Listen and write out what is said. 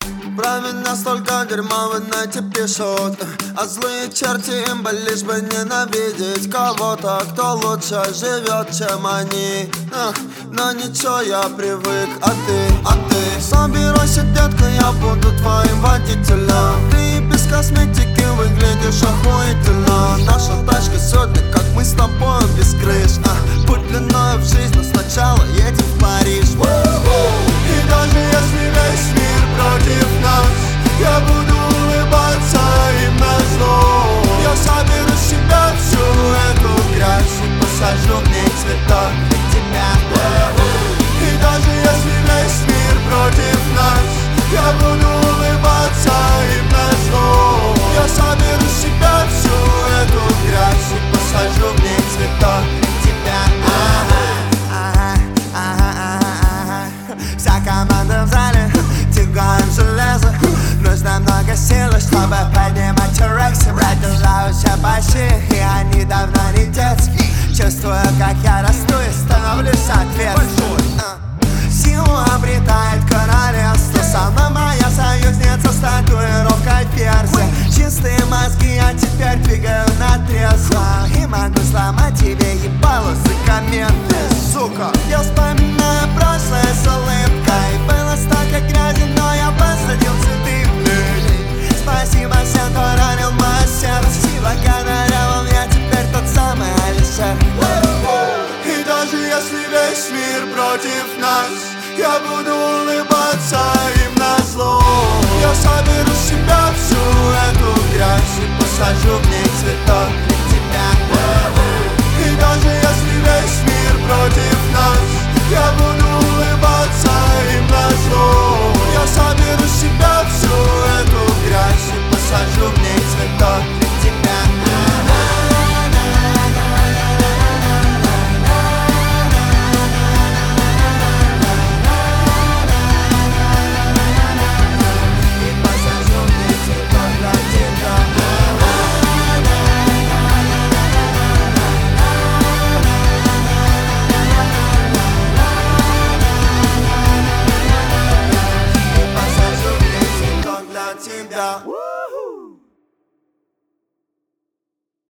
Про меня столько дерьма в инете пишут, а злые черти им бы лишь бы ненавидеть кого-то, кто лучше живет, чем они. Но ничего, я привык, а ты собирайся, детка, я буду твоим водителем. Ты без косметики выглядишь охуительно. Наша тачка сегодня, как мы с тобой без крыш. Путь длиною в жизнь, но сначала едем в Париж. И даже если весь мир против нас, я буду улыбаться им назло. Я соберу с себя всю эту грязь и посажу в ней цветок для тебя. И даже если весь мир против нас, я буду улыбаться им назло. Я соберу с себя всю эту грязь и посажу в ней цветок для тебя. Вся команда в зале, тягаем железо. Нужно много силы, чтобы поднимать рекс. Продолжаются почти, и они давно не детские. Чувствую, как я расту и становлюсь ответственным. Силу обретает королевство. Сама моя союзница с татуировкой перса. Чистые мозги я теперь двигаю на трезво. И могу сломать тебе ебало за комменты, сука. Я вспоминаю прошлое с улыбкой. Было столько грязи, но я посадил цветы. Спасибо всем, кто ранил мое сердце. Благодаря вам я теперь тот самый Алишер. И даже если весь мир против нас, я буду улыбаться им назло. Я соберу с себя всю эту грязь и посажу